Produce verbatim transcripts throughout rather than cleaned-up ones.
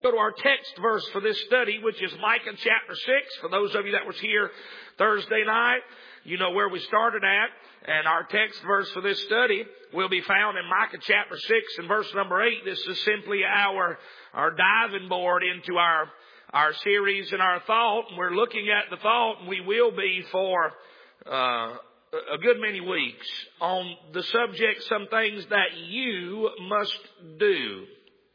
Go to our text verse for this study, which is Micah chapter six. For those of you that was here Thursday night, you know where we started at. And our text verse for this study will be found in Micah chapter six and verse number eight. This is simply our, our diving board into our, our series and our thought. And we're looking at the thought, and we will be for uh, a good many weeks on the subject, some things that you must do.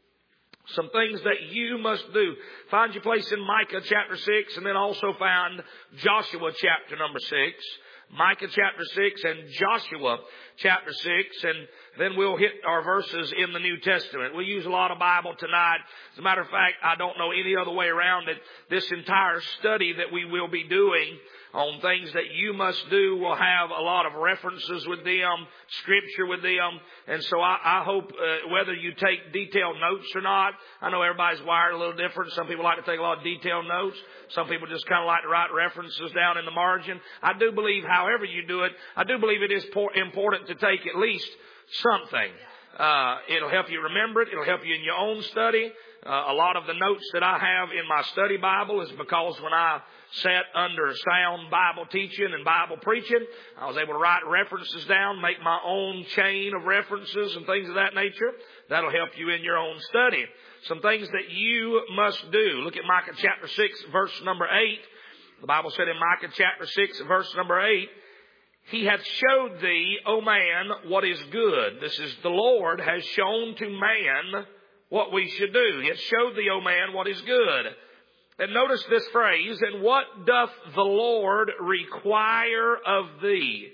Some things that you must do. Find your place in Micah chapter six, and then also find Joshua chapter number six. Micah chapter six and Joshua chapter six, and then we'll hit our verses in the New Testament. We use a lot of Bible tonight. As a matter of fact, I don't know any other way around it. This entire study that we will be doing on things that you must do will have a lot of references with them, scripture with them. And so I, I hope uh, whether you take detailed notes or not, I know everybody's wired a little different. Some people like to take a lot of detailed notes. Some people just kind of like to write references down in the margin. I do believe, however you do it, I do believe it is important to take at least something. Uh, it'll help you remember it. It'll help you in your own study. Uh, a lot of the notes that I have in my study Bible is because when I sat under sound Bible teaching and Bible preaching, I was able to write references down, make my own chain of references and things of that nature. That'll help you in your own study. Some things that you must do. Look at Micah chapter six, verse number eight. The Bible said in Micah chapter six, verse number eight, He hath showed thee, O man, what is good. This is the Lord has shown to man what we should do. He hath showed thee, O man, what is good. And notice this phrase, and what doth the Lord require of thee?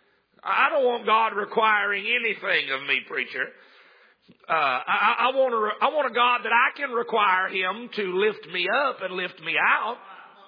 I don't want God requiring anything of me, preacher. Uh, I, I want a, I want a God that I can require Him to lift me up and lift me out.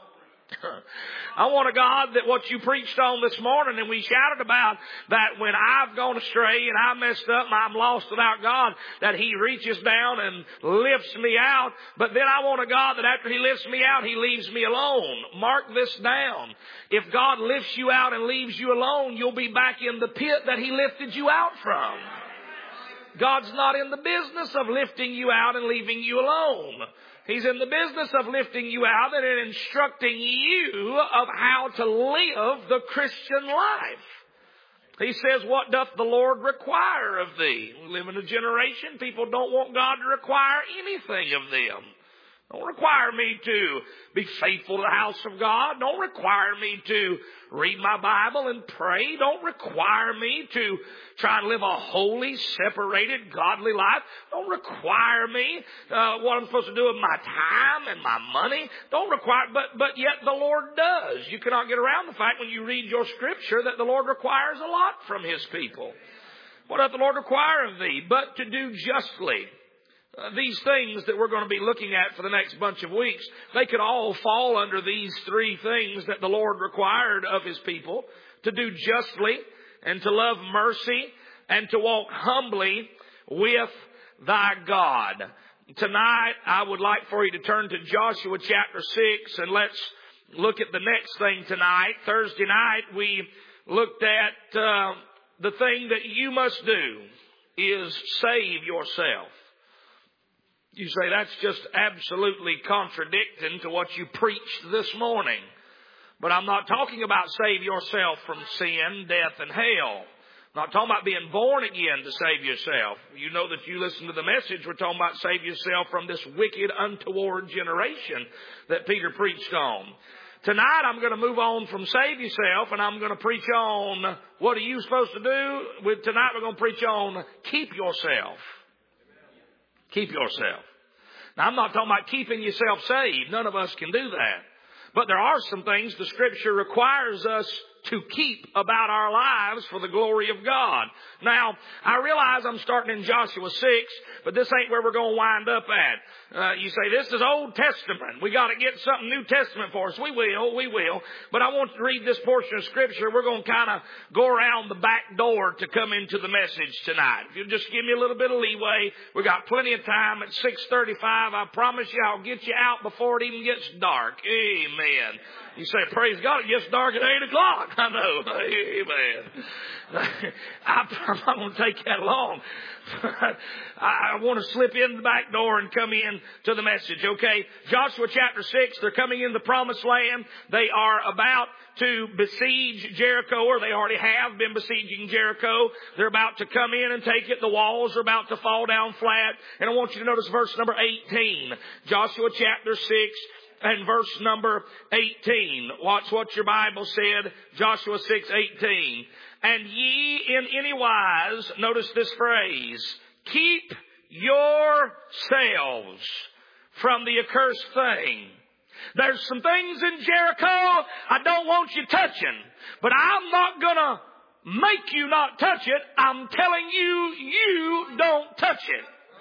I want a God that what you preached on this morning and we shouted about, that when I've gone astray and I messed up and I'm lost without God, that He reaches down and lifts me out. But then I want a God that after He lifts me out, He leaves me alone. Mark this down. If God lifts you out and leaves you alone, you'll be back in the pit that He lifted you out from. God's not in the business of lifting you out and leaving you alone. He's in the business of lifting you out and instructing you of how to live the Christian life. He says, what doth the Lord require of thee? We live in a generation, people don't want God to require anything of them. Don't require me to be faithful to the house of God. Don't require me to read my Bible and pray. Don't require me to try and live a holy, separated, godly life. Don't require me uh, what I'm supposed to do with my time and my money. Don't require, but but yet the Lord does. You cannot get around the fact when you read your scripture that the Lord requires a lot from His people. What doth the Lord require of thee? But to do justly. Uh, these things that we're going to be looking at for the next bunch of weeks, they could all fall under these three things that the Lord required of His people: to do justly, and to love mercy, and to walk humbly with thy God. Tonight, I would like for you to turn to Joshua chapter six, and let's look at the next thing tonight. Thursday night, we looked at uh, the thing that you must do is save yourself. You say, that's just absolutely contradicting to what you preached this morning. But I'm not talking about save yourself from sin, death, and hell. I'm not talking about being born again to save yourself. You know that you listen to the message, we're talking about save yourself from this wicked, untoward generation that Peter preached on. Tonight I'm going to move on from save yourself, and I'm going to preach on what are you supposed to do. With tonight we're going to preach on keep yourself. Keep yourself. Now, I'm not talking about keeping yourself saved. None of us can do that. But there are some things the Scripture requires us to keep about our lives for the glory of God. Now, I realize I'm starting in Joshua six, but this ain't where we're going to wind up at. Uh, you say, this is Old Testament. We got to get something New Testament for us. We will, we will. But I want to read this portion of Scripture. We're going to kind of go around the back door to come into the message tonight. If you'll just give me a little bit of leeway, we got plenty of time. At six thirty-five, I promise you I'll get you out before it even gets dark. Amen. You say, praise God, it gets dark at eight o'clock. I know. Amen. I'm not going to take that long. I want to slip in the back door and come in to the message, okay? Joshua chapter six, they're coming in the promised land. They are about to besiege Jericho, or they already have been besieging Jericho. They're about to come in and take it. The walls are about to fall down flat. And I want you to notice verse number eighteen. Joshua chapter six and verse number eighteen. Watch what your Bible said. Joshua six eighteen. And ye in any wise, notice this phrase, keep yourselves from the accursed thing. There's some things in Jericho I don't want you touching, but I'm not going to make you not touch it. I'm telling you, you don't touch it.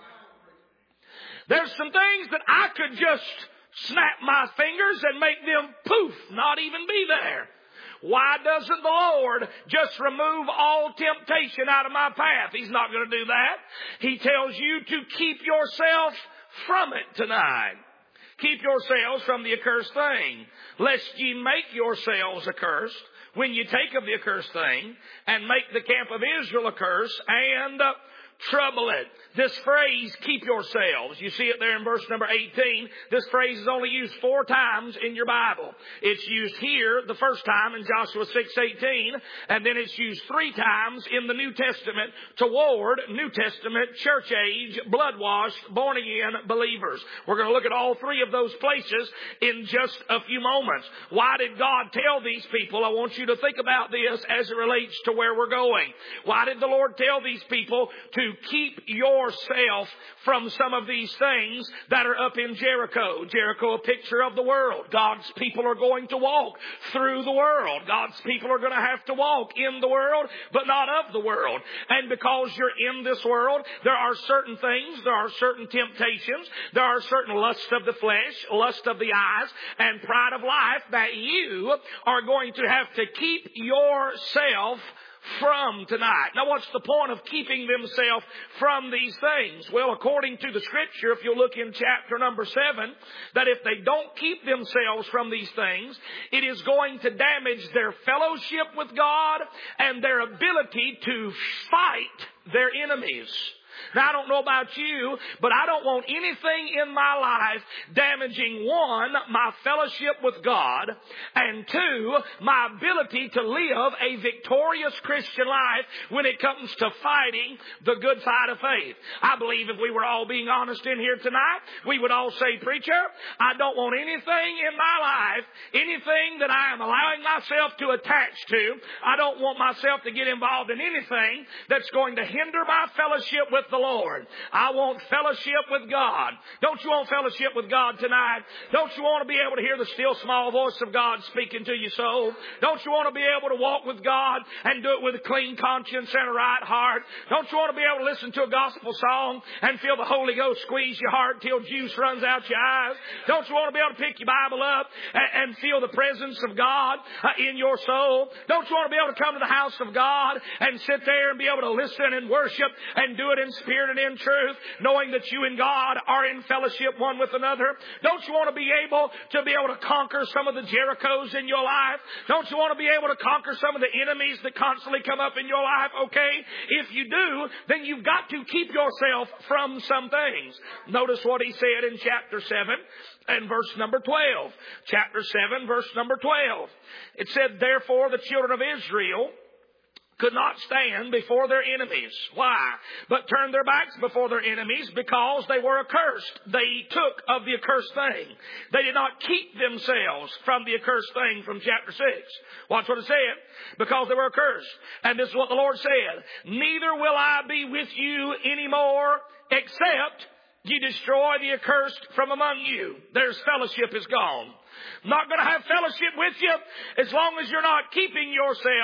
There's some things that I could just snap my fingers and make them poof, not even be there. Why doesn't the Lord just remove all temptation out of my path? He's not going to do that. He tells you to keep yourself from it tonight. Keep yourselves from the accursed thing, lest ye make yourselves accursed when you take of the accursed thing and make the camp of Israel accursed and uh, trouble it. This phrase, keep yourselves, you see it there in verse number eighteen. This phrase is only used four times in your Bible. It's used here the first time in Joshua six eighteen, and then it's used three times in the New Testament toward New Testament, church age, blood-washed, born-again believers. We're going to look at all three of those places in just a few moments. Why did God tell these people? I want you to think about this as it relates to where we're going. Why did the Lord tell these people to keep yourself from some of these things that are up in Jericho? Jericho, a picture of the world. God's people are going to walk through the world. God's people are going to have to walk in the world, but not of the world. And because you're in this world, there are certain things, there are certain temptations, there are certain lusts of the flesh, lust of the eyes, and pride of life that you are going to have to keep yourself from tonight. Now, what's the point of keeping themselves from these things? Well, according to the Scripture, if you look in chapter number seven, that if they don't keep themselves from these things, it is going to damage their fellowship with God and their ability to fight their enemies. Now, I don't know about you, but I don't want anything in my life damaging, one, my fellowship with God, and two, my ability to live a victorious Christian life when it comes to fighting the good fight of faith. I believe if we were all being honest in here tonight, we would all say, preacher, I don't want anything in my life, anything that I am allowing myself to attach to. I don't want myself to get involved in anything that's going to hinder my fellowship with the Lord. I want fellowship with God. Don't you want fellowship with God tonight? Don't you want to be able to hear the still small voice of God speaking to your soul? Don't you want to be able to walk with God and do it with a clean conscience and a right heart? Don't you want to be able to listen to a gospel song and feel the Holy Ghost squeeze your heart till juice runs out your eyes? Don't you want to be able to pick your Bible up and, and feel the presence of God uh, in your soul? Don't you want to be able to come to the house of God and sit there and be able to listen and worship and do it in spirit and in truth, knowing that you and God are in fellowship one with another? Don't you want to be able to be able to conquer some of the Jerichos in your life? Don't you want to be able to conquer some of the enemies that constantly come up in your life? Okay, if you do, then you've got to keep yourself from some things. Notice what he said in chapter seven and verse number twelve. Chapter seven, verse number twelve. It said, therefore the children of Israel could not stand before their enemies. Why? But turned their backs before their enemies because they were accursed. They took of the accursed thing. They did not keep themselves from the accursed thing from chapter six. Watch what it said. Because they were accursed. And this is what the Lord said. Neither will I be with you anymore except you destroy the accursed from among you. There's fellowship is gone. I'm not going to have fellowship with you as long as you're not keeping yourself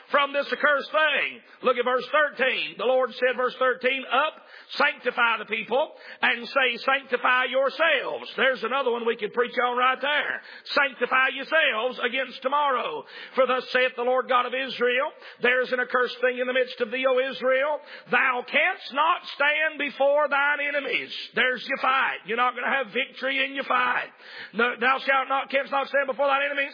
from this accursed thing. Look at verse thirteen. The Lord said, verse thirteen, up, sanctify the people, and say, sanctify yourselves. There's another one we could preach on right there. Sanctify yourselves against tomorrow. For thus saith the Lord God of Israel, there is an accursed thing in the midst of thee, O Israel. Thou canst not stand before thine enemies. There's your fight. You're not going to have victory in your fight. No, thou shalt not, canst not stand before thine enemies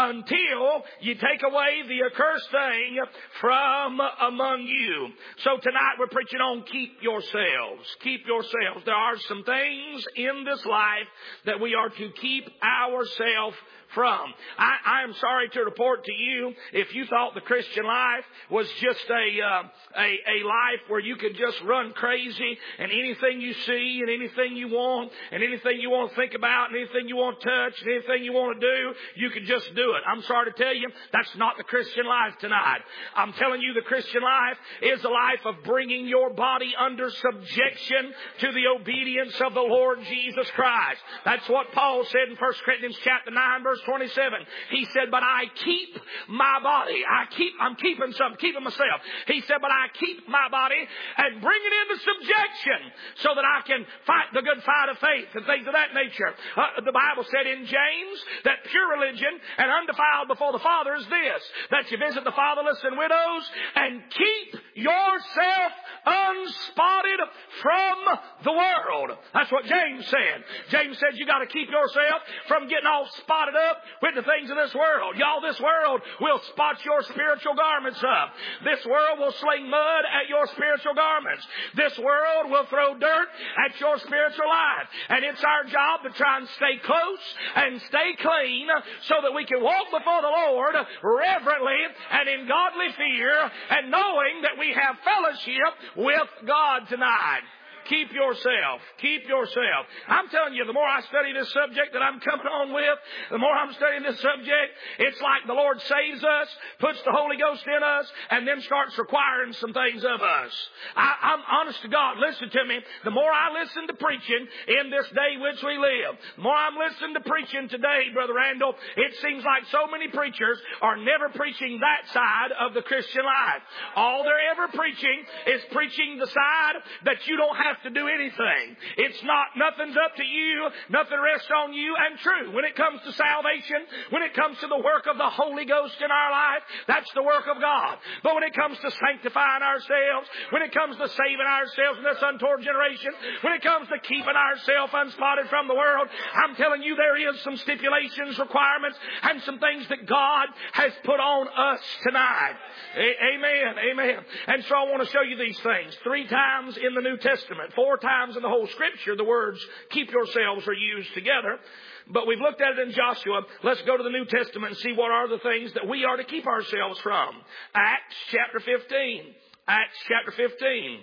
until you take away the accursed thing from among you. So tonight we're preaching on keep yourselves. Keep yourselves. There are some things in this life that we are to keep ourselves from. I, I am sorry to report to you, if you thought the Christian life was just a, uh, a a life where you could just run crazy and anything you see and anything you want and anything you want to think about and anything you want to touch and anything you want to do, you can just do it. I'm sorry to tell you, that's not the Christian life tonight. I'm telling you, the Christian life is a life of bringing your body under subjection to the obedience of the Lord Jesus Christ. That's what Paul said in First Corinthians chapter nine, verse twenty-seven. He said, but I keep my body. I keep, I'm keeping something, keeping myself. He said, but I keep my body and bring it into subjection so that I can fight the good fight of faith and things of that nature. Uh, the Bible said in James that pure religion and undefiled before the Father is this, that you visit the fatherless and widows and keep yourself unspotted from the world. That's what James said. James said you got to keep yourself from getting all spotted up with the things of this world. Y'all, this world will spot your spiritual garments up. This world will sling mud at your spiritual garments. This world will throw dirt at your spiritual life. And it's our job to try and stay close and stay clean so that we can walk before the Lord reverently and in godly fear and knowing that we have fellowship with God tonight. Keep yourself. Keep yourself. I'm telling you, the more I study this subject that I'm coming on with, the more I'm studying this subject, it's like the Lord saves us, puts the Holy Ghost in us, and then starts requiring some things of us. I, I'm honest to God. Listen to me. The more I listen to preaching in this day which we live, the more I'm listening to preaching today, Brother Randall, it seems like so many preachers are never preaching that side of the Christian life. All they're ever preaching is preaching the side that you don't have to do anything. It's not, nothing's up to you, nothing rests on you. And true, when it comes to salvation, when it comes to the work of the Holy Ghost in our life, that's the work of God. But when it comes to sanctifying ourselves, when it comes to saving ourselves in this untoward generation, when it comes to keeping ourselves unspotted from the world, I'm telling you, there is some stipulations, requirements, and some things that God has put on us tonight. A- amen, amen. And so I want to show you these things. Three times in the New Testament, four times in the whole Scripture, the words keep yourselves are used together. But we've looked at it in Joshua. Let's go to the New Testament and see what are the things that we are to keep ourselves from. Acts chapter fifteen. Acts chapter fifteen.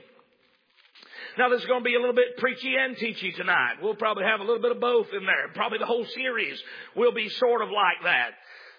Now, this is going to be a little bit preachy and teachy tonight. We'll probably have a little bit of both in there. Probably the whole series will be sort of like that.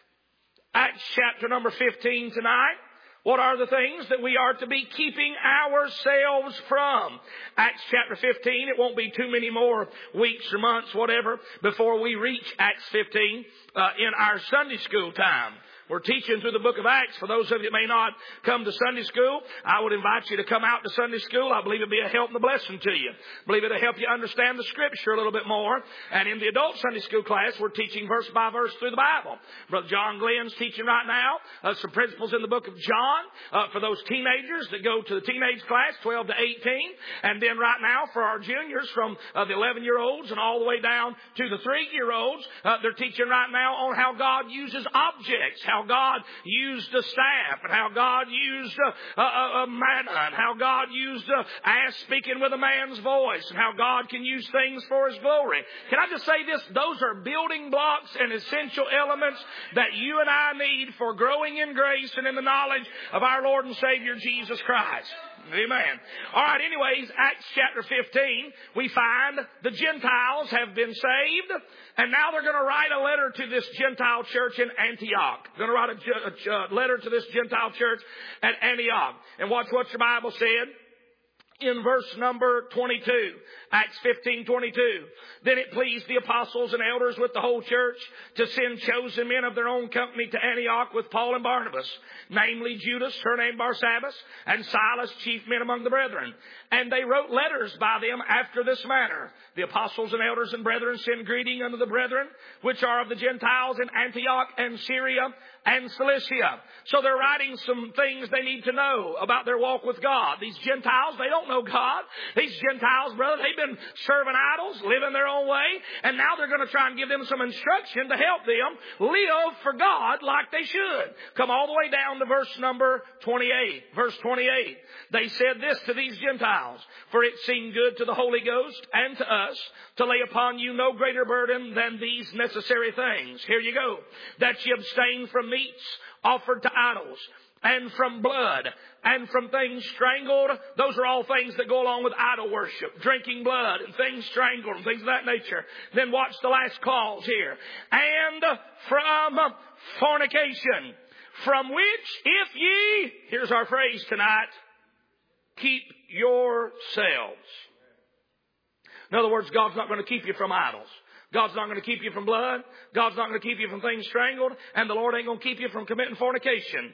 Acts chapter number fifteen tonight. What are the things that we are to be keeping ourselves from? Acts chapter fifteen. It won't be too many more weeks or months, whatever, before we reach Acts fifteen uh, in our Sunday school time. We're teaching through the book of Acts. For those of you that may not come to Sunday school, I would invite you to come out to Sunday school. I believe it'll be a help and a blessing to you. I believe it'll help you understand the Scripture a little bit more. And in the adult Sunday school class, we're teaching verse by verse through the Bible. Brother John Glenn's teaching right now uh, some principles in the book of John uh, for those teenagers that go to the teenage class, twelve to eighteen. And then right now for our juniors from uh, the eleven-year-olds and all the way down to the three-year-olds, uh, they're teaching right now on how God uses objects, how God used a staff, and how God used a, a, a manna, and how God used a ass speaking with a man's voice, and how God can use things for His glory. Can I just say this? Those are building blocks and essential elements that you and I need for growing in grace and in the knowledge of our Lord and Savior Jesus Christ. Amen. All right, anyways, Acts chapter fifteen, we find the Gentiles have been saved, and now they're going to write a letter to this Gentile church in Antioch. They're going to write a, a, a letter to this Gentile church at Antioch. And watch what your Bible said. in verse number twenty-two. Acts fifteen twenty-two. Then it pleased the apostles and elders with the whole church to send chosen men of their own company to Antioch with Paul and Barnabas, namely Judas, surnamed Barsabbas, and Silas, chief men among the brethren. And they wrote letters by them after this manner. The apostles and elders and brethren send greeting unto the brethren, which are of the Gentiles in Antioch and Syria and Cilicia. So they're writing some things they need to know about their walk with God. These Gentiles, they don't know God. These Gentiles, brother, they've been serving idols, living their own way, and now they're going to try and give them some instruction to help them live for God like they should. Come all the way down to verse number twenty-eight. Verse twenty-eight. They said this to these Gentiles, for it seemed good to the Holy Ghost and to us to lay upon you no greater burden than these necessary things. Here you go. That ye abstain from meats offered to idols, and from blood, and from things strangled. Those are all things that go along with idol worship. Drinking blood and things strangled and things of that nature. Then watch the last clause here. And from fornication, from which if ye, here's our phrase tonight, keep yourselves. In other words, God's not going to keep you from idols. God's not going to keep you from blood. God's not going to keep you from things strangled. And the Lord ain't going to keep you from committing fornication.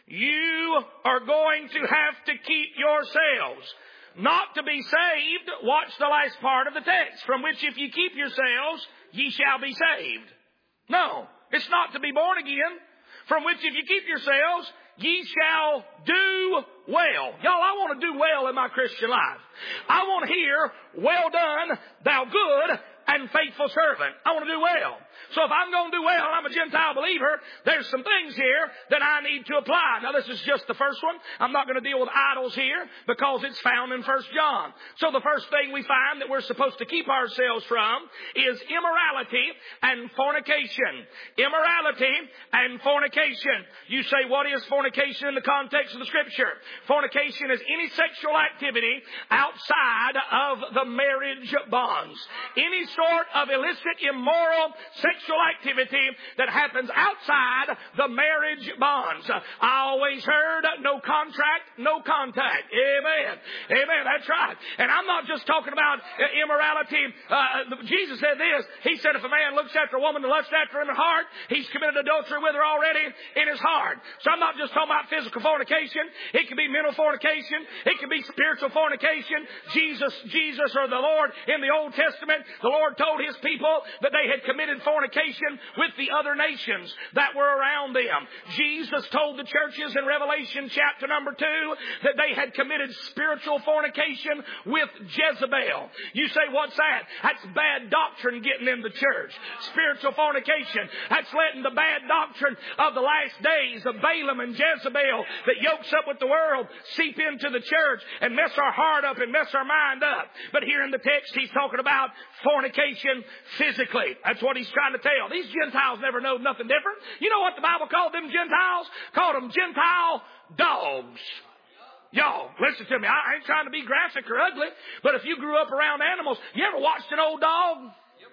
You are going to have to keep yourselves. Not to be saved, watch the last part of the text. From which if you keep yourselves, ye shall be saved. No, it's not to be born again. From which if you keep yourselves, ye shall do well. Y'all, I want to do well in my Christian life. I want to hear, well done, thou good and faithful servant. I want to do well. So if I'm going to do well, I'm a Gentile believer, there's some things here that I need to apply. Now this is just the first one. I'm not going to deal with idols here because it's found in First John. So the first thing we find that we're supposed to keep ourselves from is immorality and fornication. Immorality and fornication. You say, what is fornication in the context of the Scripture? Fornication is any sexual activity outside of the marriage bonds. Any sort of illicit, immoral, sexual activity that happens outside the marriage bonds. I always heard no contract, no contact. Amen. Amen. That's right. And I'm not just talking about immorality. Uh, Jesus said this. He said if a man looks after a woman and lusts after him in heart, he's committed adultery with her already in his heart. So I'm not just talking about physical fornication. It can be mental fornication. It can be spiritual fornication. Jesus, Jesus or the Lord in the Old Testament, the Lord told his people that they had committed fornication with the other nations that were around them. Jesus told the churches in Revelation chapter number two that they had committed spiritual fornication with Jezebel. You say, what's that? That's bad doctrine getting in the church. Spiritual fornication. That's letting the bad doctrine of the last days of Balaam and Jezebel that yokes up with the world seep into the church and mess our heart up and mess our mind up. But here in the text, he's talking about fornication physically. That's what he's trying to tell. These Gentiles never know nothing different. You know what the Bible called them Gentiles? Called them Gentile dogs. Y'all, listen to me. I ain't trying to be graphic or ugly, but if you grew up around animals, you ever watched an old dog?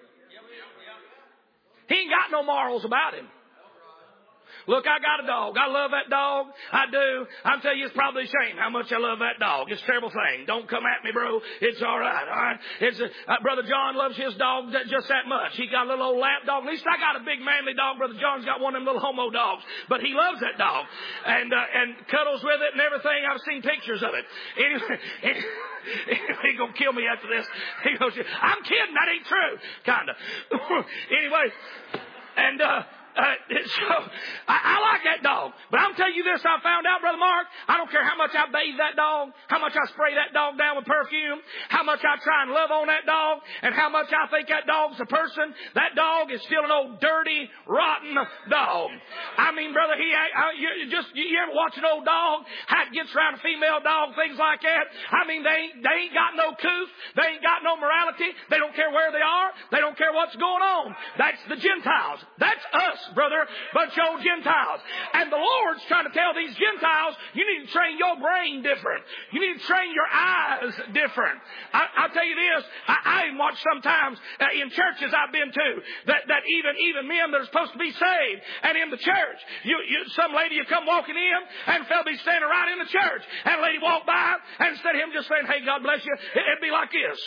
He ain't got no morals about him. Look, I got a dog. I love that dog. I do. I'm telling you, it's probably a shame how much I love that dog. It's a terrible thing. Don't come at me, bro. It's all right. All right. It's a, uh, Brother John loves his dog just that much. He got a little old lap dog. At least I got a big manly dog. Brother John's got one of them little homo dogs, but he loves that dog and uh, and cuddles with it and everything. I've seen pictures of it. Anyway, he's gonna kill me after this. He goes, I'm kidding. That ain't true. Kinda. Anyway, and. uh Uh, so, I, I like that dog. But I'm telling you this, I found out, Brother Mark, I don't care how much I bathe that dog, how much I spray that dog down with perfume, how much I try and love on that dog, and how much I think that dog's a person, that dog is still an old dirty, rotten dog. I mean, brother, he I, you just you ever watch an old dog, how it gets around a female dog, things like that? I mean, they ain't, they ain't got no couth, they ain't got no morality, they don't care where they are, they don't care what's going on. That's the Gentiles. That's us. brother, bunch of old Gentiles. And the Lord's trying to tell these Gentiles, you need to train your brain different. You need to train your eyes different. I, I'll tell you this, I, I even watch sometimes uh, in churches I've been to, that, that even, even men that are supposed to be saved, and in the church, you, you, some lady you come walking in, and fella be standing right in the church, and a lady walk by, and instead of him just saying, hey, God bless you, it, it'd be like this.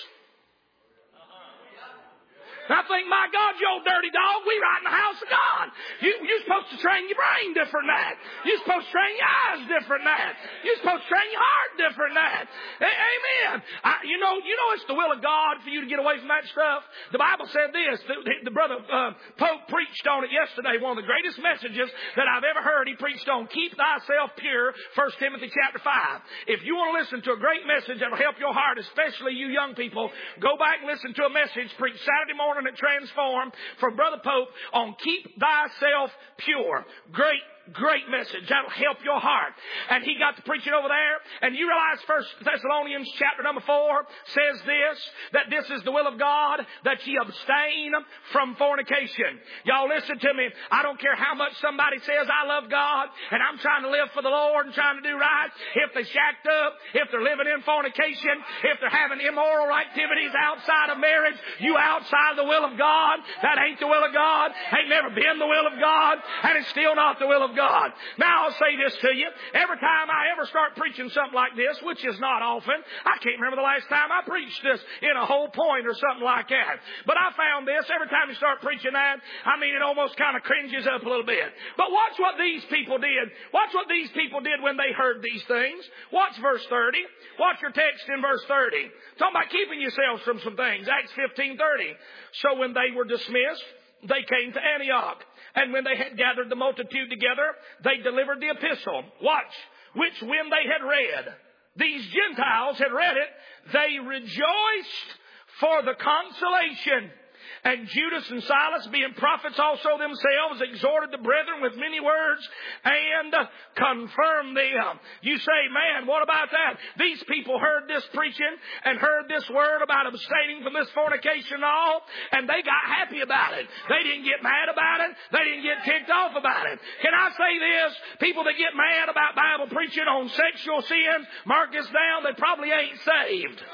And I think, my God, you old dirty dog, we right in the house of God. You, you're supposed to train your brain different than that. You're supposed to train your eyes different than that. You're supposed to train your heart different than that. A- Amen. I, you know, you know it's the will of God for you to get away from that stuff. The Bible said this. The, the, the brother uh, Pope preached on it yesterday. One of the greatest messages that I've ever heard. He preached on keep thyself pure, First Timothy chapter five. If you want to listen to a great message that will help your heart, especially you young people, go back and listen to a message preached Saturday morning at Transform from Brother Pope on keep thyself pure. Great Great message. That'll help your heart. And he got to preaching over there. And you realize First Thessalonians chapter number four says this, that this is the will of God, that ye abstain from fornication. Y'all listen to me. I don't care how much somebody says I love God and I'm trying to live for the Lord and trying to do right. If they shacked up, if they're living in fornication, if they're having immoral activities outside of marriage, you outside the will of God. That ain't the will of God. Ain't never been the will of God. And it's still not the will of God. God. Now I'll say this to you. Every time I ever start preaching something like this, which is not often, I can't remember the last time I preached this in a whole point or something like that. But I found this, every time you start preaching that, I mean, it almost kind of cringes up a little bit. But watch what these people did. Watch what these people did when they heard these things. Watch verse thirty. Watch your text in verse thirty. Talking about keeping yourselves from some things. Acts fifteen thirty. So when they were dismissed, they came to Antioch. And when they had gathered the multitude together, they delivered the epistle. Watch. Which when they had read, these Gentiles had read it, they rejoiced for the consolation. And Judas and Silas, being prophets also themselves, exhorted the brethren with many words and confirmed them. You say, man, what about that? These people heard this preaching and heard this word about abstaining from this fornication and all, and they got happy about it. They didn't get mad about it. They didn't get ticked off about it. Can I say this? People that get mad about Bible preaching on sexual sins, mark this down, they probably ain't saved.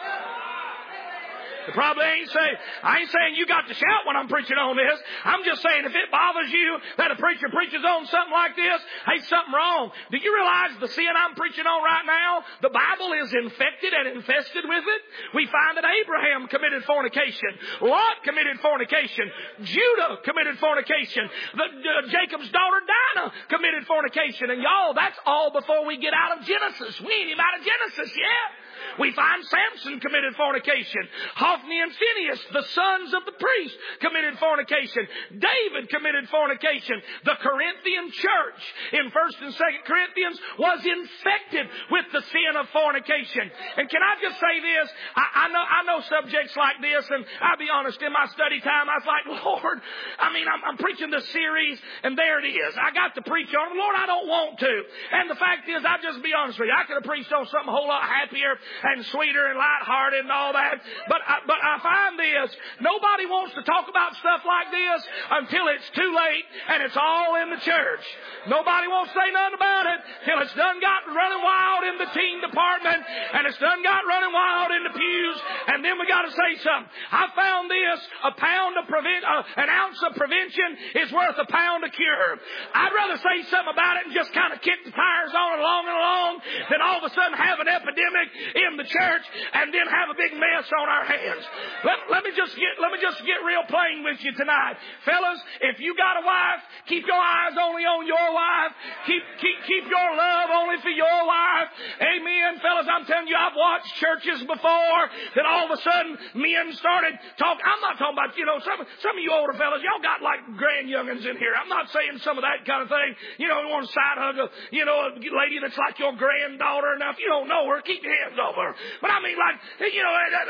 They probably ain't saying, I ain't saying you got to shout when I'm preaching on this. I'm just saying if it bothers you that a preacher preaches on something like this, hey, something wrong. Do you realize the sin I'm preaching on right now, the Bible is infected and infested with it? We find that Abraham committed fornication. Lot committed fornication. Judah committed fornication. The, uh, Jacob's daughter Dinah committed fornication. And y'all, that's all before we get out of Genesis. We ain't even out of Genesis yet. We find Samson committed fornication. Hophni and Phinehas, the sons of the priest, committed fornication. David committed fornication. The Corinthian church in First and Second Corinthians was infected with the sin of fornication. And can I just say this? I, I know I know subjects like this, and I'll be honest, in my study time, I was like, Lord, I mean, I'm, I'm preaching this series, and there it is. I got to preach on it. Lord, I don't want to. And the fact is, I'll just be honest with you, I could have preached on something a whole lot happier and sweeter and lighthearted and all that. But I, but I find this, nobody wants to talk about stuff like this until it's too late and it's all in the church. Nobody wants to say nothing about it till it's done got running wild in the teen department and it's done got running wild in the pews, and then we got to say something. I found this, a pound of prevent, uh, an ounce of prevention is worth a pound of cure. I'd rather say something about it and just kind of kick the tires on along and along than all of a sudden have an epidemic in the church and then have a big mess on our hands. Let, let me just get let me just get real plain with you tonight. Fellas, if you got a wife, keep your eyes only on your wife. Keep keep keep your love only for your wife. Amen. Fellas, I'm telling you, I've watched churches before that all of a sudden men started talking. I'm not talking about, you know, some some of you older fellas, y'all got like grand youngins in here. I'm not saying some of that kind of thing. You know, you want to side hug a, you know, a lady that's like your granddaughter. Now, if you don't know her, keep your hands off her. But I mean, like, you know, I,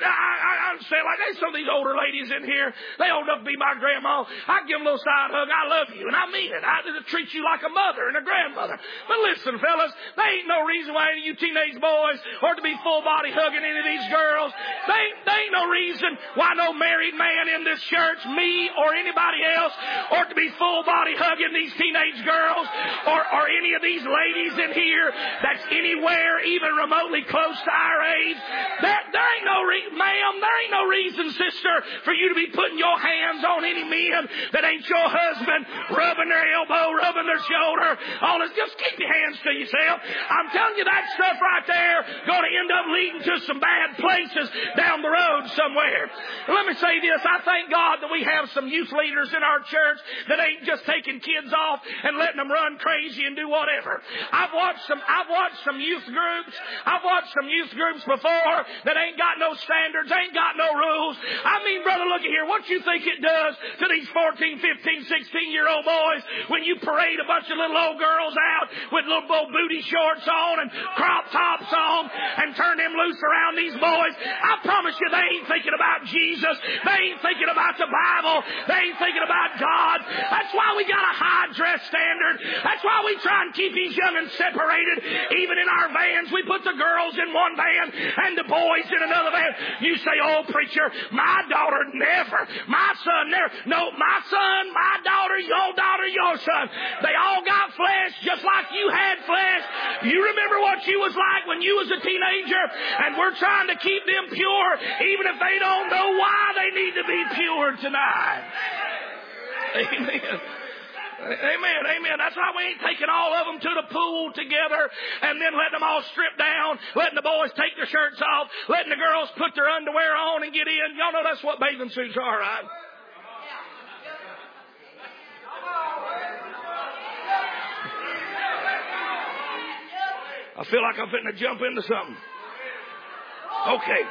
I, I understand, like, there's some of these older ladies in here. They old enough to be my grandma. I give them a little side hug. I love you, and I mean it. I treat you like a mother and a grandmother. But listen, fellas, there ain't no reason why any of you teenage boys or to be full body hugging any of these girls. There ain't There ain't no reason why no married man in this church, me or anybody else, ought to be full body hugging these teenage girls or, or any of these ladies in here that's anywhere even remotely close to our age. There, there ain't no reason, ma'am, there ain't no reason, sister, for you to be putting your hands on any men that ain't your husband, rubbing their elbow, rubbing their shoulder, all this. Just keep your hands to yourself. I'm telling you, that stuff right there going to end up leading to some bad places down the road somewhere. And let me say this, I thank God that we have some youth leaders in our church that ain't just taking kids off and letting them run crazy and do whatever. I've watched some, I've watched some youth groups, I've watched some youth groups before that ain't got no standards, ain't got no rules. I mean, brother, look at here, what you think it does to these fourteen, fifteen, sixteen year old boys when you parade a bunch of little old girls out with little old booty shorts on and crop tops on and turn them loose around these boys? I promise you they ain't thinking about Jesus. They ain't thinking about the Bible. They ain't thinking about God. That's why we got a high dress standard. That's why we try and keep these young'uns separated. Even in our vans, we put the girls in one van and the boys in another van. You say, oh, preacher, my daughter never. My son never. No, my son, my daughter, your daughter, your son. They all got flesh just like you had flesh. You remember what you was like when you was a teenager, and we're trying to keep them pure even if they don't know why they need to be pure tonight. Amen. Amen, amen. That's why we ain't taking all of them to the pool together and then letting them all strip down, letting the boys take their shirts off, letting the girls put their underwear on and get in. Y'all know that's what bathing suits are, right? I feel like I'm fitting to jump into something. Okay.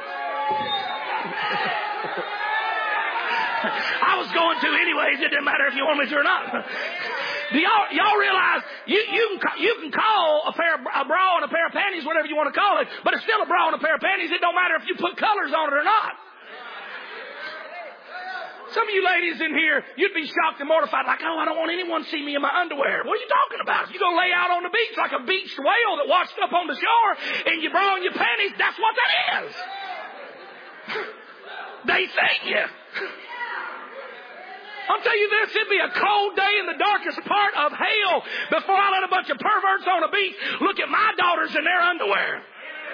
I was going to anyways. It didn't matter if you wanted me to or not. Do y'all, y'all realize you, you, can, you can call a pair of, a bra and a pair of panties, whatever you want to call it, but it's still a bra and a pair of panties. It don't matter if you put colors on it or not. Some of you ladies in here, you'd be shocked and mortified, like, oh, I don't want anyone to see me in my underwear. What are you talking about? You're going to lay out on the beach like a beached whale that washed up on the shore in your bra and your panties. That's what that is. They think you. I'll tell you this, it'd be a cold day in the darkest part of hell before I let a bunch of perverts on a beach look at my daughters in their underwear.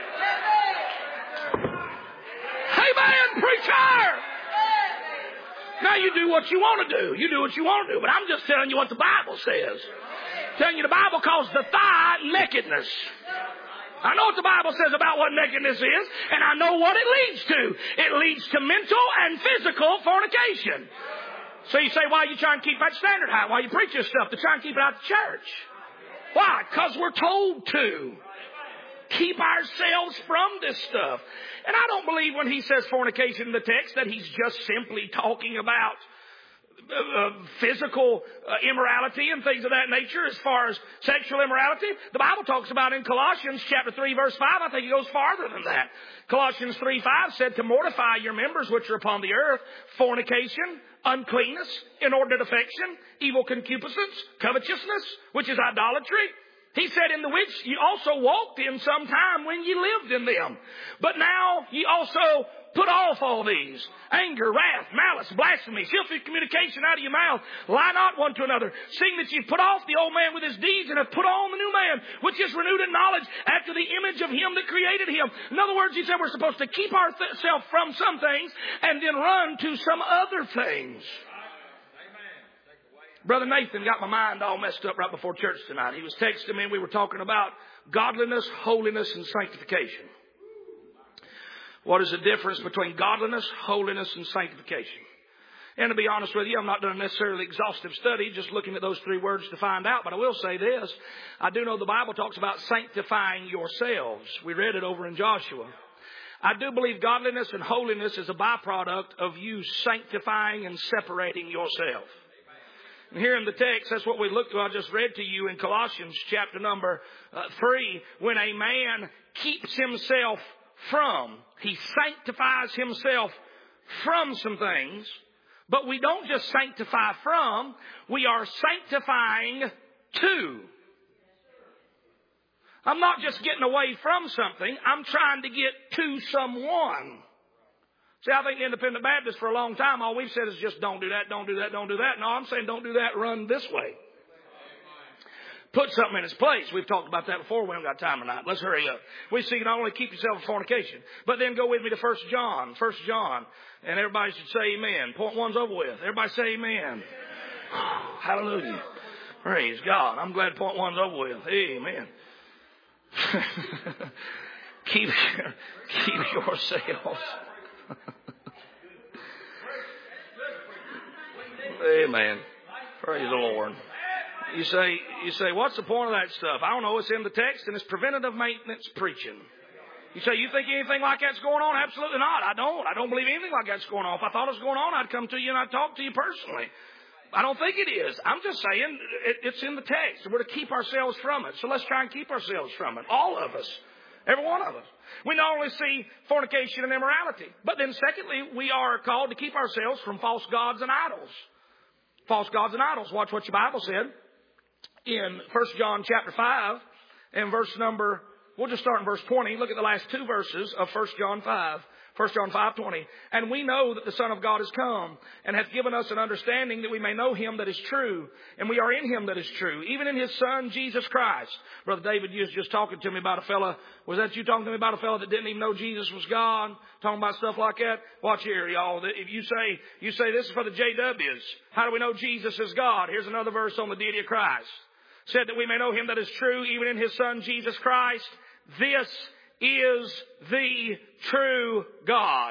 Amen, preacher! Now you do what you want to do. You do what you want to do. But I'm just telling you what the Bible says. Telling you the Bible calls the thigh nakedness. I know what the Bible says about what nakedness is, and I know what it leads to. It leads to mental and physical fornication. So you say, why are you trying to keep that standard high? Why you preach this stuff? To try and keep it out of the church. Why? Because we're told to. Keep ourselves from this stuff. And I don't believe when he says fornication in the text that he's just simply talking about uh, physical uh, immorality and things of that nature as far as sexual immorality. The Bible talks about in Colossians chapter three verse five, I think it goes farther than that. Colossians three five said to mortify your members which are upon the earth, fornication, uncleanness, inordinate affection, evil concupiscence, covetousness, which is idolatry. He said, in the which ye also walked in some time when ye lived in them. But now ye also put off all these: anger, wrath, malice, blasphemy, filthy communication out of your mouth. Lie not one to another, seeing that you've put off the old man with his deeds and have put on the new man, which is renewed in knowledge after the image of him that created him. In other words, he said we're supposed to keep ourselves from some things and then run to some other things. Brother Nathan got my mind all messed up right before church tonight. He was texting me and we were talking about godliness, holiness, and sanctification. What is the difference between godliness, holiness, and sanctification? And to be honest with you, I'm not doing a necessarily exhaustive study, just looking at those three words to find out. But I will say this. I do know the Bible talks about sanctifying yourselves. We read it over in Joshua. I do believe godliness and holiness is a byproduct of you sanctifying and separating yourself. And here in the text, that's what we looked at. I just read to you in Colossians chapter number uh, three. When a man keeps himself from, he sanctifies himself from some things. But we don't just sanctify from, we are sanctifying to. I'm not just getting away from something, I'm trying to get to someone. See, I think the Independent Baptists for a long time, all we've said is just don't do that, don't do that, don't do that. No, I'm saying don't do that, run this way. Put something in its place. We've talked about that before. We haven't got time tonight. Let's hurry up. We see not only keep yourself from fornication, but then go with me to First John. First John. And everybody should say amen. Point one's over with. Everybody say amen. Hallelujah. Praise God. I'm glad point one's over with. Amen. keep, keep yourselves. Amen. Praise the Lord. You say, you say, what's the point of that stuff? I don't know. It's in the text and it's preventative maintenance preaching. You say, you think anything like that's going on? Absolutely not. I don't. I don't believe anything like that's going on. If I thought it was going on, I'd come to you and I'd talk to you personally. I don't think it is. I'm just saying it, it's in the text. We're to keep ourselves from it. So let's try and keep ourselves from it. All of us. Every one of us. We not only see fornication and immorality, but then secondly, we are called to keep ourselves from false gods and idols. False gods and idols. Watch what your Bible said in First John chapter five and verse number, we'll just start in verse twenty. Look at the last two verses of First John five. First John five twenty. And we know that the Son of God has come and hath given us an understanding that we may know him that is true. And we are in him that is true, even in his Son, Jesus Christ. Brother David, you was just talking to me about a fella. Was that you talking to me about a fella that didn't even know Jesus was God? Talking about stuff like that? Watch here, y'all. If you say, you say this is for the J Ws. How do we know Jesus is God? Here's another verse on the deity of Christ. Said that we may know him that is true, even in his Son, Jesus Christ. This is the true God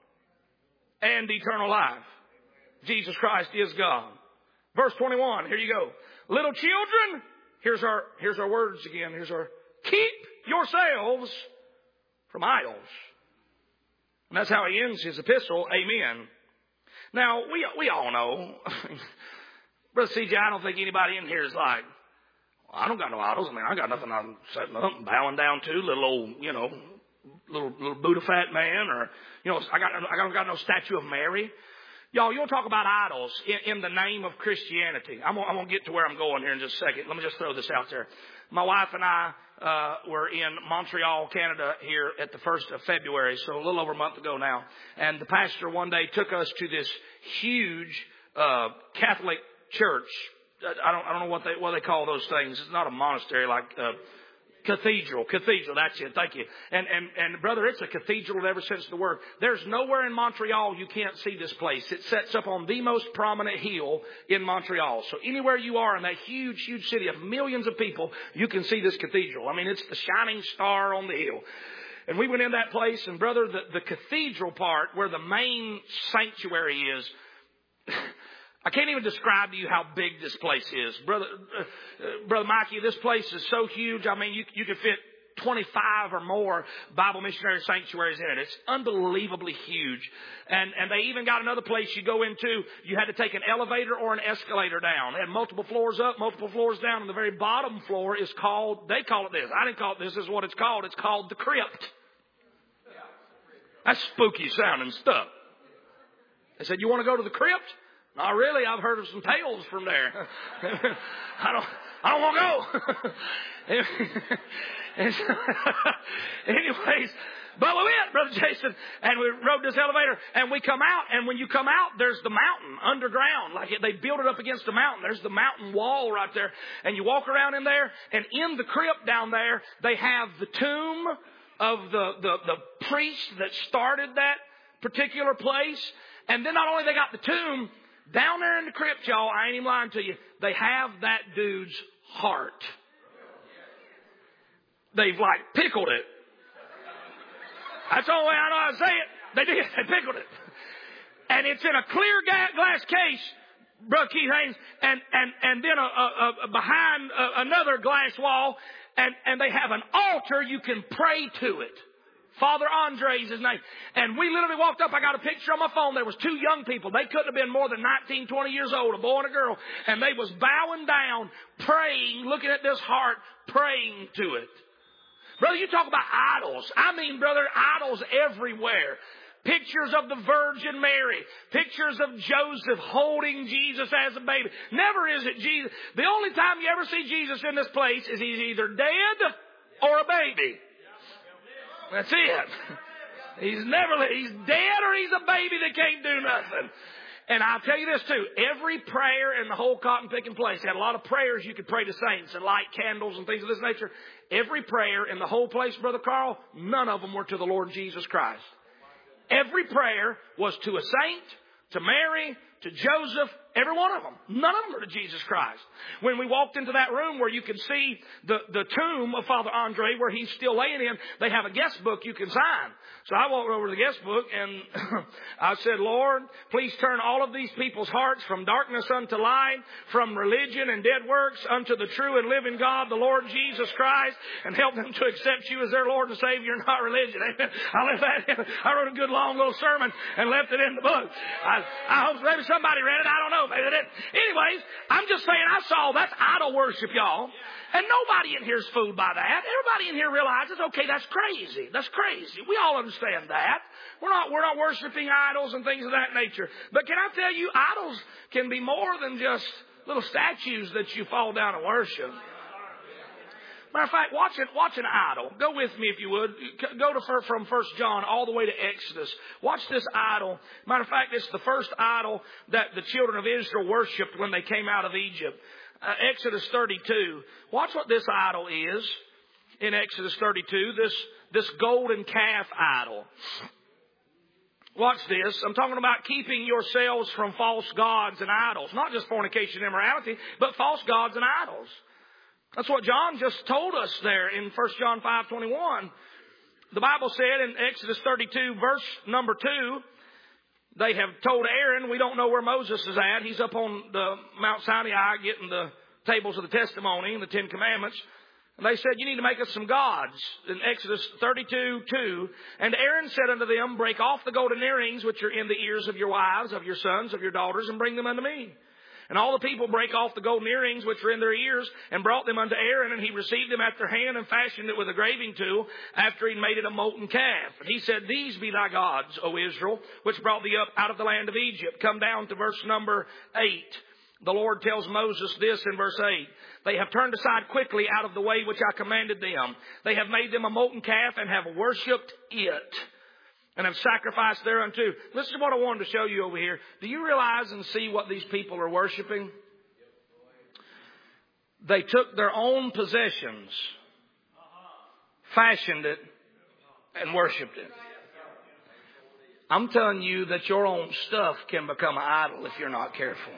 and eternal life. Jesus Christ is God. Verse twenty-one, here you go. Little children, here's our, here's our words again. Here's our, keep yourselves from idols. And that's how he ends his epistle. Amen. Now, we, we all know, Brother C J, I don't think anybody in here is like, I don't got no idols. I mean, I got nothing I'm setting up and bowing down to. Little old, you know, little little Buddha fat man, or you know, I got I don't got no statue of Mary. Y'all, you'll talk about idols in, in the name of Christianity. I'm gonna, I'm gonna get to where I'm going here in just a second. Let me just throw this out there. My wife and I uh, were in Montreal, Canada, here at the first of February, so a little over a month ago now. And the pastor one day took us to this huge uh, Catholic church. I don't, I don't know what they, what they call those things. It's not a monastery, like, uh, cathedral. Cathedral, that's it. Thank you. And, and, and brother, it's a cathedral in every sense of the word. There's nowhere in Montreal you can't see this place. It sets up on the most prominent hill in Montreal. So anywhere you are in that huge, huge city of millions of people, you can see this cathedral. I mean, it's the shining star on the hill. And we went in that place, and brother, the, the cathedral part where the main sanctuary is, I can't even describe to you how big this place is. Brother, uh, Brother Mikey, this place is so huge. I mean, you, you could fit twenty-five or more Bible missionary sanctuaries in it. It's unbelievably huge. And, and they even got another place you go into. You had to take an elevator or an escalator down. They had multiple floors up, multiple floors down. And the very bottom floor is called, they call it this. I didn't call it this. This is what it's called. It's called the crypt. That's spooky sounding stuff. They said, you want to go to the crypt? Not really. I've heard of some tales from there. I don't, I don't want to go. Anyways, but we went, Brother Jason, and we rode this elevator, and we come out, and when you come out, there's the mountain underground. Like they built it up against the mountain. There's the mountain wall right there, and you walk around in there, and in the crypt down there, they have the tomb of the, the, the priest that started that particular place. And then not only they got the tomb, down there in the crypt, y'all, I ain't even lying to you, they have that dude's heart. They've like pickled it. That's the only way I know how to say it. They did. They pickled it. And it's in a clear glass case, Brother Keith Haynes, and, and, and then a, a, a, behind a, another glass wall, and, and they have an altar you can pray to it. Father Andre is his name. And we literally walked up. I got a picture on my phone. There was two young people. They couldn't have been more than nineteen, twenty years old, a boy and a girl. And they was bowing down, praying, looking at this heart, praying to it. Brother, you talk about idols. I mean, brother, idols everywhere. Pictures of the Virgin Mary. Pictures of Joseph holding Jesus as a baby. Never is it Jesus. The only time you ever see Jesus in this place is he's either dead or a baby. That's it. He's never, he's dead or he's a baby that can't do nothing. And I'll tell you this too, every prayer in the whole cotton picking place, had a lot of prayers you could pray to saints and light candles and things of this nature. Every prayer in the whole place, Brother Carl, none of them were to the Lord Jesus Christ. Every prayer was to a saint, to Mary, to Joseph, every one of them. None of them were to Jesus Christ. When we walked into that room where you could see the, the tomb of Father Andre where he's still laying in, they have a guest book you can sign. So I walked over to the guest book and I said, Lord, please turn all of these people's hearts from darkness unto light, from religion and dead works unto the true and living God, the Lord Jesus Christ, and help them to accept you as their Lord and Savior, not religion. Amen. I left that in. I wrote a good long little sermon and left it in the book. I, I hope maybe somebody read it. I don't know. Maybe they didn't. Anyways, I'm just saying I saw that's idol worship, y'all. And nobody in here is fooled by that. Everybody in here realizes, okay, that's crazy. That's crazy. We all understand that. We're not, we're not worshiping idols and things of that nature. But can I tell you, idols can be more than just little statues that you fall down and worship. Matter of fact, watch it, watch an idol. Go with me if you would. Go to from First John all the way to Exodus. Watch this idol. Matter of fact, it's the first idol that the children of Israel worshipped when they came out of Egypt. Uh, Exodus thirty-two. Watch what this idol is in Exodus thirty-two. This, this golden calf idol. Watch this. I'm talking about keeping yourselves from false gods and idols. Not just fornication and immorality, but false gods and idols. That's what John just told us there in First John five twenty-one. The Bible said in Exodus thirty-two, verse number two, they have told Aaron, we don't know where Moses is at. He's up on the Mount Sinai getting the tables of the testimony and the Ten Commandments. And they said, you need to make us some gods. In Exodus thirty-two two, and Aaron said unto them, break off the golden earrings which are in the ears of your wives, of your sons, of your daughters, and bring them unto me. And all the people brake off the golden earrings which were in their ears and brought them unto Aaron, and he received them at their hand and fashioned it with a graving tool after he made it a molten calf. And he said, these be thy gods, O Israel, which brought thee up out of the land of Egypt. Come down to verse number eight. The Lord tells Moses this in verse eight. They have turned aside quickly out of the way which I commanded them. They have made them a molten calf and have worshipped it, and have sacrificed thereunto. Listen to what I wanted to show you over here. Do you realize and see what these people are worshiping? They took their own possessions, fashioned it, and worshipped it. I'm telling you that your own stuff can become an idol if you're not careful.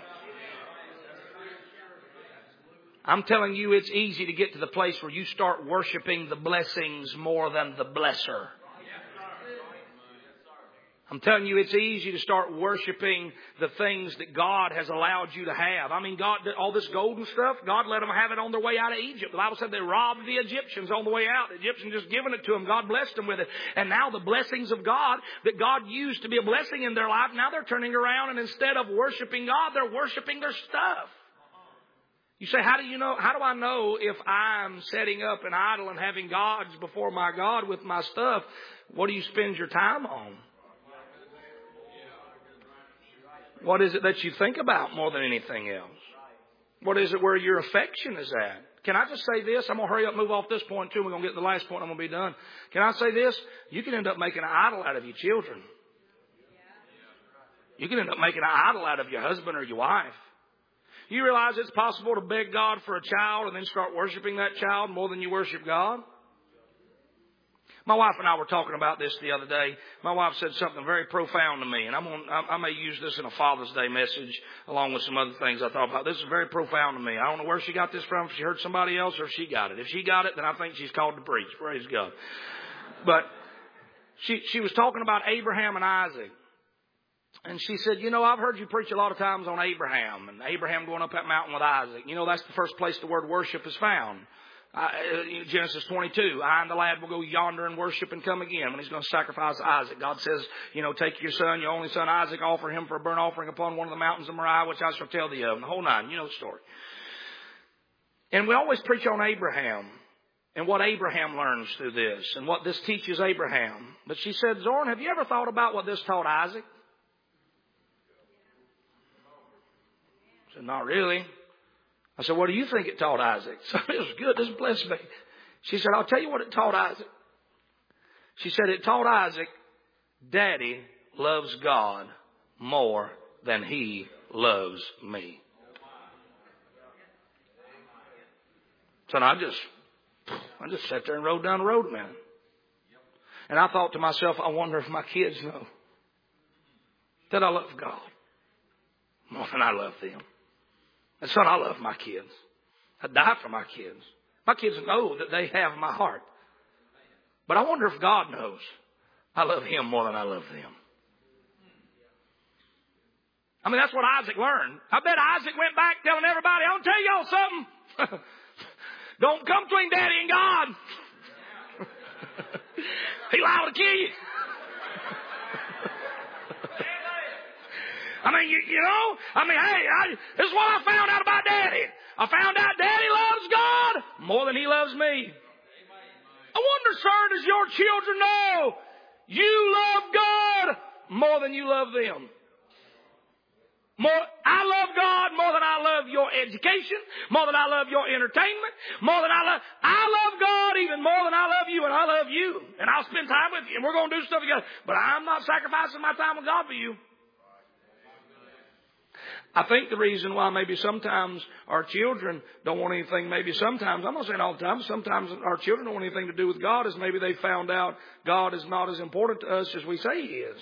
I'm telling you it's easy to get to the place where you start worshiping the blessings more than the blesser. I'm telling you, it's easy to start worshiping the things that God has allowed you to have. I mean, God, all this golden stuff, God let them have it on their way out of Egypt. The Bible said they robbed the Egyptians on the way out. The Egyptians just giving it to them. God blessed them with it. And now the blessings of God that God used to be a blessing in their life, now they're turning around and instead of worshiping God, they're worshiping their stuff. You say, how do you know, how do I know if I'm setting up an idol and having gods before my God with my stuff? What do you spend your time on? What is it that you think about more than anything else? What is it where your affection is at? Can I just say this? I'm going to hurry up and move off this point too. We're going to get to the last point and I'm going to be done. Can I say this? You can end up making an idol out of your children. You can end up making an idol out of your husband or your wife. You realize it's possible to beg God for a child and then start worshiping that child more than you worship God? My wife and I were talking about this the other day. My wife said something very profound to me, and I'm on, I may use this in a Father's Day message along with some other things I thought about. This is very profound to me. I don't know where she got this from, if she heard somebody else or if she got it. If she got it, then I think she's called to preach. Praise God. But she, she was talking about Abraham and Isaac. And she said, you know, I've heard you preach a lot of times on Abraham and Abraham going up that mountain with Isaac. You know, that's the first place the word worship is found. Uh, Genesis twenty-two, I and the lad will go yonder and worship and come again when he's going to sacrifice Isaac. God says, you know, take your son, your only son Isaac, offer him for a burnt offering upon one of the mountains of Moriah, which I shall tell thee of. And the whole nine, you know the story. And we always preach on Abraham and what Abraham learns through this and what this teaches Abraham. But she said, Zorn, have you ever thought about what this taught Isaac? I said, not really. I said, what do you think it taught Isaac? So it was good. This blessed me. She said, I'll tell you what it taught Isaac. She said, it taught Isaac Daddy loves God more than he loves me. So I just, I just sat there and rode down the road a minute. And I thought to myself, I wonder if my kids know that I love God more than I love them. And son, I love my kids. I die for my kids. My kids know that they have my heart. But I wonder if God knows I love him more than I love them. I mean, that's what Isaac learned. I bet Isaac went back telling everybody, I'll tell y'all something. Don't come between Daddy and God. He liable to kill you. I mean, you, you know, I mean, hey, I, this is what I found out about Daddy. I found out Daddy loves God more than he loves me. I wonder, sir, does your children know you love God more than you love them? More, I love God more than I love your education, more than I love your entertainment, more than I love, I love God even more than I love you, and I love you. And I'll spend time with you, and we're going to do stuff together. But I'm not sacrificing my time with God for you. I think the reason why maybe sometimes our children don't want anything, maybe sometimes, I'm not saying all the time, sometimes our children don't want anything to do with God is maybe they found out God is not as important to us as we say he is.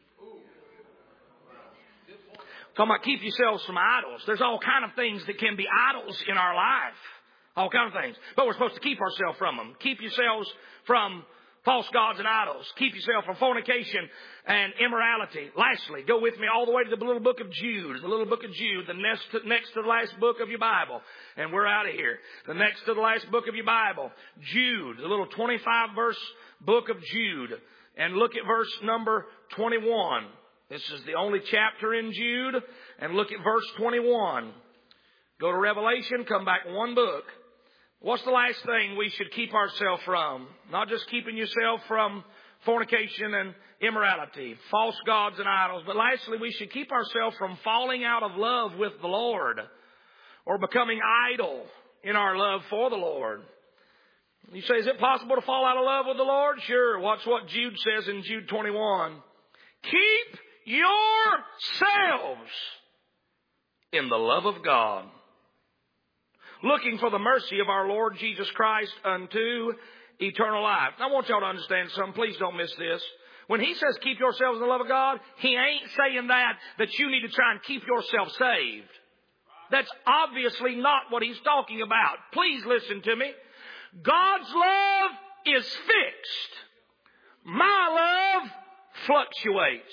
Talking about keep yourselves from idols. There's all kind of things that can be idols in our life. All kind of things. But we're supposed to keep ourselves from them. Keep yourselves from false gods and idols. Keep yourself from fornication and immorality. Lastly, go with me all the way to the little book of Jude. The little book of Jude, the next to, next to the last book of your Bible. And we're out of here. The next to the last book of your Bible. Jude, the little twenty-five verse book of Jude. And look at verse number twenty-one. This is the only chapter in Jude. And look at verse twenty-one. Go to Revelation, come back one book. What's the last thing we should keep ourselves from? Not just keeping yourself from fornication and immorality, false gods and idols, but lastly, we should keep ourselves from falling out of love with the Lord or becoming idle in our love for the Lord. You say, is it possible to fall out of love with the Lord? Sure. Watch what Jude says in Jude twenty-one. Keep yourselves in the love of God, looking for the mercy of our Lord Jesus Christ unto eternal life. Now, I want y'all to understand something. Please don't miss this. When he says keep yourselves in the love of God, he ain't saying that, that you need to try and keep yourself saved. That's obviously not what he's talking about. Please listen to me. God's love is fixed. My love fluctuates.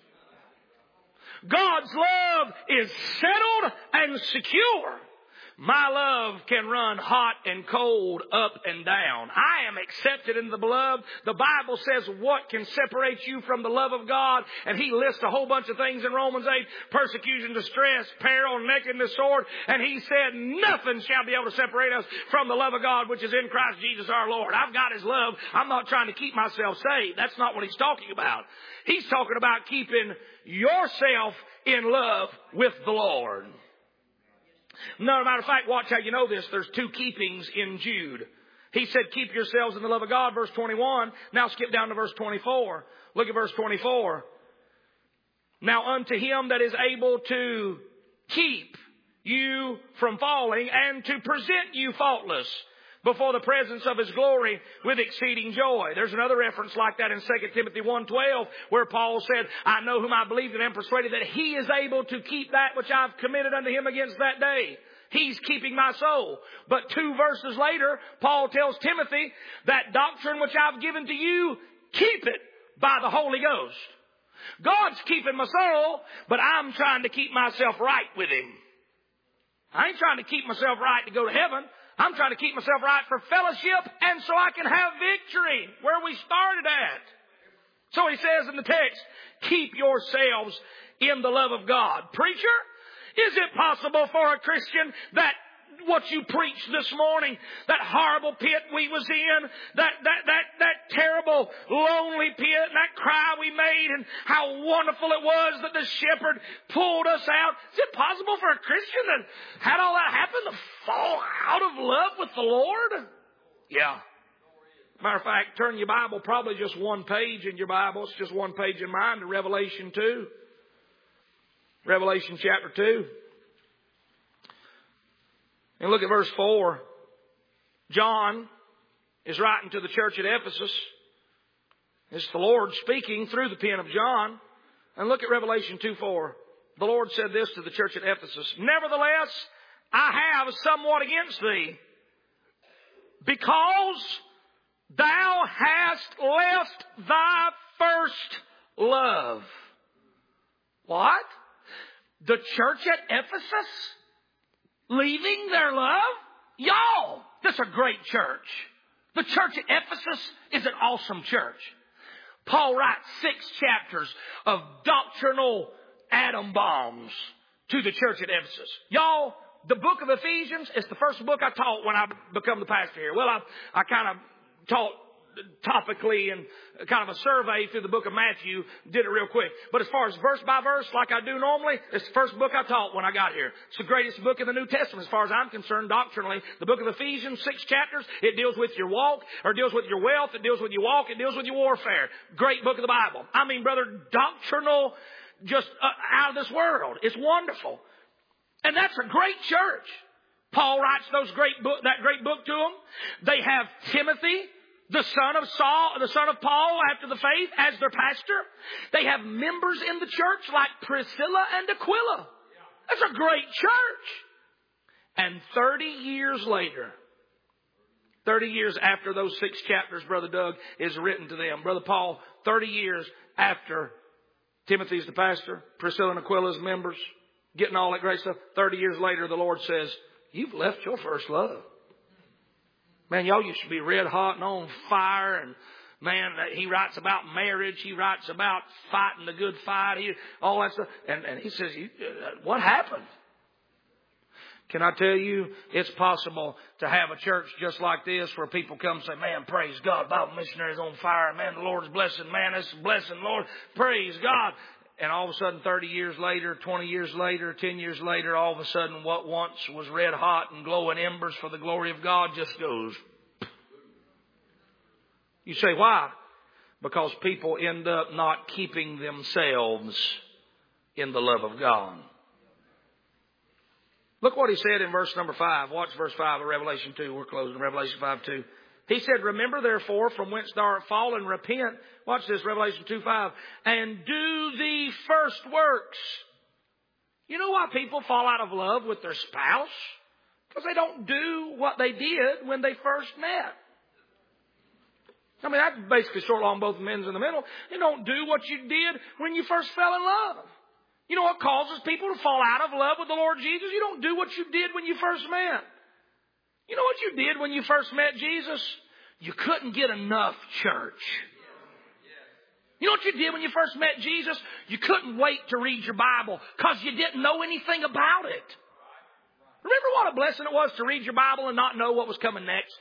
God's love is settled and secure. My love can run hot and cold, up and down. I am accepted in the beloved. The Bible says what can separate you from the love of God? And he lists a whole bunch of things in Romans eight. Persecution, distress, peril, nakedness, sword. And he said nothing shall be able to separate us from the love of God which is in Christ Jesus our Lord. I've got his love. I'm not trying to keep myself saved. That's not what he's talking about. He's talking about keeping yourself in love with the Lord. No, matter of fact, watch how you know this. There's two keepings in Jude. He said, keep yourselves in the love of God, verse twenty-one. Now skip down to verse twenty-four. Look at verse twenty-four. Now unto him that is able to keep you from falling and to present you faultless before the presence of his glory with exceeding joy. There's another reference like that in Second Timothy one twelve where Paul said, I know whom I believe and am persuaded that he is able to keep that which I've committed unto him against that day. He's keeping my soul. But two verses later, Paul tells Timothy, that doctrine which I've given to you, keep it by the Holy Ghost. God's keeping my soul, but I'm trying to keep myself right with him. I ain't trying to keep myself right to go to heaven. I'm trying to keep myself right for fellowship and so I can have victory where we started at. So he says in the text, keep yourselves in the love of God. Preacher, is it possible for a Christian that what you preached this morning, that horrible pit we was in, that, that, that, that terrible lonely pit and that cry we made and how wonderful it was that the shepherd pulled us out. Is it possible for a Christian that had all that happen to fall out of love with the Lord? Yeah. Matter of fact, turn your Bible probably just one page in your Bible. It's just one page in mine to Revelation two. Revelation chapter two. And look at verse four. John is writing to the church at Ephesus. It's the Lord speaking through the pen of John. And look at Revelation two four. The Lord said this to the church at Ephesus. Nevertheless, I have somewhat against thee, because thou hast left thy first love. What? The church at Ephesus leaving their love? Y'all, this is a great church. The church at Ephesus is an awesome church. Paul writes six chapters of doctrinal atom bombs to the church at Ephesus. Y'all, the book of Ephesians is the first book I taught when I become the pastor here. Well, I, I kind of taught topically and kind of a survey through the book of Matthew, did it real quick. But as far as verse by verse, like I do normally, it's the first book I taught when I got here. It's the greatest book in the New Testament as far as I'm concerned doctrinally. The book of Ephesians, six chapters, it deals with your walk, or deals with your wealth, it deals with your walk, it deals with your warfare. Great book of the Bible. I mean, brother, doctrinal, just uh, out of this world. It's wonderful. And that's a great church. Paul writes those great book, that great book to them. They have Timothy, the son of Saul, the son of Paul after the faith, as their pastor. They have members in the church like Priscilla and Aquila. That's a great church. And thirty years later, thirty years after those six chapters, Brother Doug, is written to them. Brother Paul, thirty years after Timothy's the pastor, Priscilla and Aquila's members, getting all that great stuff. thirty years later, the Lord says, you've left your first love. Man, y'all used to be red hot and on fire. And man, he writes about marriage. He writes about fighting the good fight. He, all that stuff. And, and he says, you, uh, what happened? Can I tell you, it's possible to have a church just like this where people come and say, man, praise God, Bible missionaries on fire. Man, the Lord's blessing. Man, this is blessing, Lord. Praise God. And all of a sudden, thirty years later, twenty years later, ten years later, all of a sudden what once was red hot and glowing embers for the glory of God just goes. You say, why? Because people end up not keeping themselves in the love of God. Look what he said in verse number five. Watch verse five of Revelation two. We're closing Revelation five two. He said, remember therefore from whence thou art fallen, repent. Watch this, Revelation two five. And do the first works. You know why people fall out of love with their spouse? Because they don't do what they did when they first met. I mean, that's basically short, long, both men's in the middle. You don't do what you did when you first fell in love. You know what causes people to fall out of love with the Lord Jesus? You don't do what you did when you first met. You know what you did when you first met Jesus? You couldn't get enough church. You know what you did when you first met Jesus? You couldn't wait to read your Bible because you didn't know anything about it. Remember what a blessing it was to read your Bible and not know what was coming next?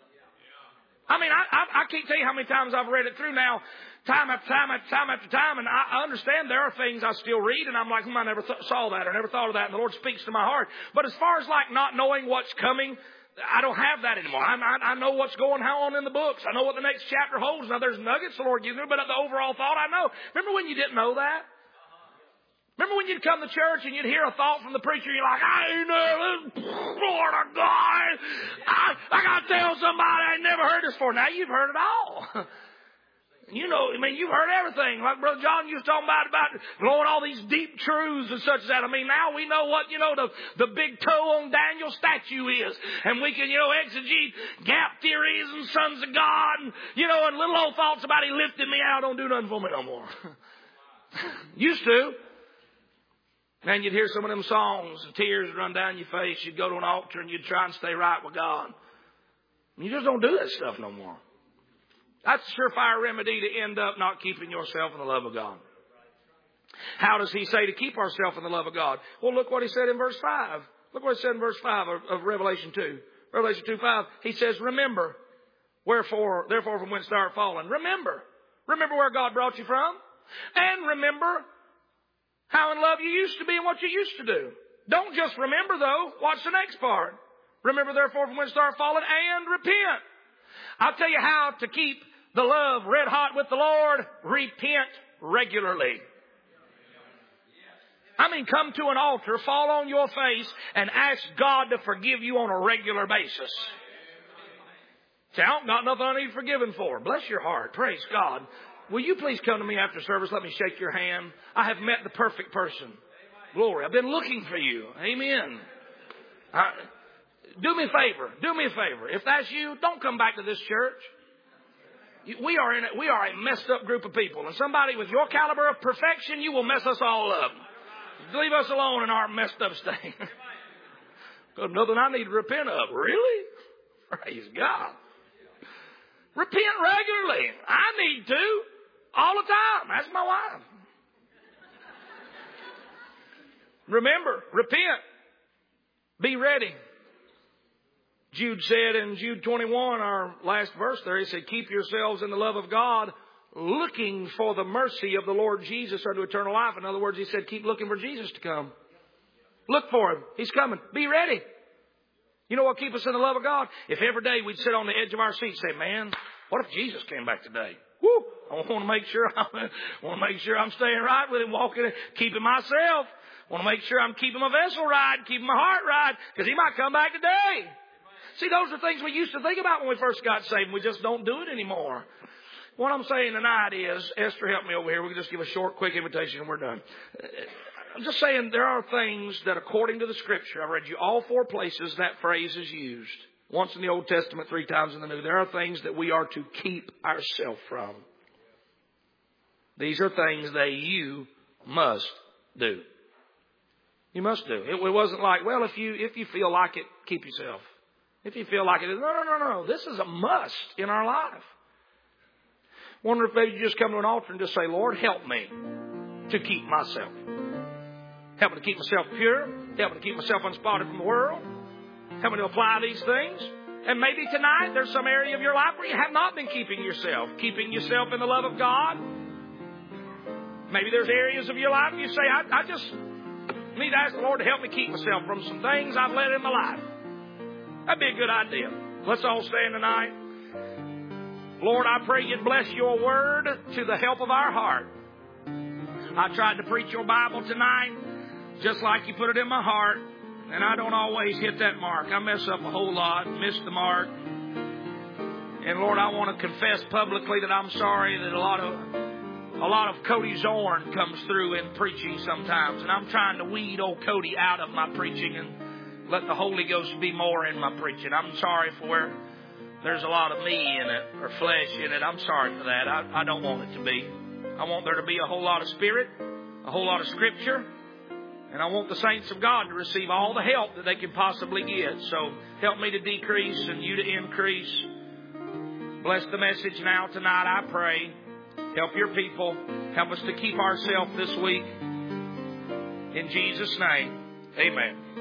I mean, I, I, I can't tell you how many times I've read it through now, time after time after time after time, and I, I understand there are things I still read, and I'm like, hmm, I never th- saw that or never thought of that, and the Lord speaks to my heart. But as far as like not knowing what's coming, I don't have that anymore. I, I, I know what's going on in the books. I know what the next chapter holds. Now, there's nuggets the Lord gives me, but the overall thought I know. Remember when you didn't know that? Remember when you'd come to church and you'd hear a thought from the preacher, you're like, I ain't never, Lord of God, I, I got to tell somebody I ain't never heard this before. Now you've heard it all. You know, I mean, you've heard everything. Like Brother John used to talk about, about blowing all these deep truths and such as that. I mean, now we know what, you know, the, the big toe on Daniel's statue is. And we can, you know, exegete gap theories and sons of God. And, you know, and little old thoughts about he lifted me out don't do nothing for me no more. Used to. Man, you'd hear some of them songs and tears run down your face. You'd go to an altar and you'd try and stay right with God. You just don't do that stuff no more. That's a surefire remedy to end up not keeping yourself in the love of God. How does he say to keep ourselves in the love of God? Well, look what he said in verse five. Look what he said in verse five of, of Revelation two. Revelation two five. He says, remember, wherefore, therefore from whence thou art fallen. Remember. Remember where God brought you from. And remember how in love you used to be and what you used to do. Don't just remember, though. Watch the next part. Remember, therefore, from whence thou art fallen, and repent. I'll tell you how to keep the love red hot with the Lord. Repent regularly. I mean, come to an altar, fall on your face, and ask God to forgive you on a regular basis. Say, I don't got nothing I need forgiven for. Bless your heart. Praise God. Will you please come to me after service? Let me shake your hand. I have met the perfect person. Glory. I've been looking for you. Amen. I, do me a favor. Do me a favor. If that's you, don't come back to this church. We are in a, we are a messed up group of people. And somebody with your caliber of perfection, you will mess us all up. Leave us alone in our messed up state. Because nothing I need to repent of. Really? Praise God. Repent regularly. I need to. All the time. That's my wife. Remember, repent. Be ready. Jude said in Jude twenty-one, our last verse there, he said, keep yourselves in the love of God, looking for the mercy of the Lord Jesus unto eternal life. In other words, he said, keep looking for Jesus to come. Look for him. He's coming. Be ready. You know what keep us in the love of God? If every day we'd sit on the edge of our seat and say, man, what if Jesus came back today? Woo! I want to make sure I'm, I want to make sure I'm staying right with him, walking, keeping myself. I want to make sure I'm keeping my vessel right, keeping my heart right, because he might come back today. See, those are things we used to think about when we first got saved, and we just don't do it anymore. What I'm saying tonight is, Esther, help me over here. We can just give a short, quick invitation and we're done. I'm just saying there are things that according to the Scripture, I've read you all four places that phrase is used. Once in the Old Testament, three times in the New. There are things that we are to keep ourselves from. These are things that you must do. You must do. It, it wasn't like, well, if you if you feel like it, keep yourself. If you feel like it, no, no, no, no. This is a must in our life. Wonder if maybe you just come to an altar and just say, Lord, help me to keep myself. Help me to keep myself pure. Help me to keep myself unspotted from the world. Help me to apply these things. And maybe tonight there's some area of your life where you have not been keeping yourself. Keeping yourself in the love of God. Maybe there's areas of your life you say, I, I just need to ask the Lord to help me keep myself from some things I've let in my life. That'd be a good idea. Let's all stand tonight. Lord, I pray you'd bless your word to the help of our heart. I tried to preach your Bible tonight just like you put it in my heart. And I don't always hit that mark. I mess up a whole lot, miss the mark. And Lord, I want to confess publicly that I'm sorry that a lot of a lot of Cody Zorn comes through in preaching sometimes. And I'm trying to weed old Cody out of my preaching and let the Holy Ghost be more in my preaching. I'm sorry for where there's a lot of me in it or flesh in it. I'm sorry for that. I, I don't want it to be. I want there to be a whole lot of spirit, a whole lot of scripture. And I want the saints of God to receive all the help that they can possibly get. So help me to decrease and you to increase. Bless the message now tonight, I pray. Help your people. Help us to keep ourselves this week. In Jesus' name, amen.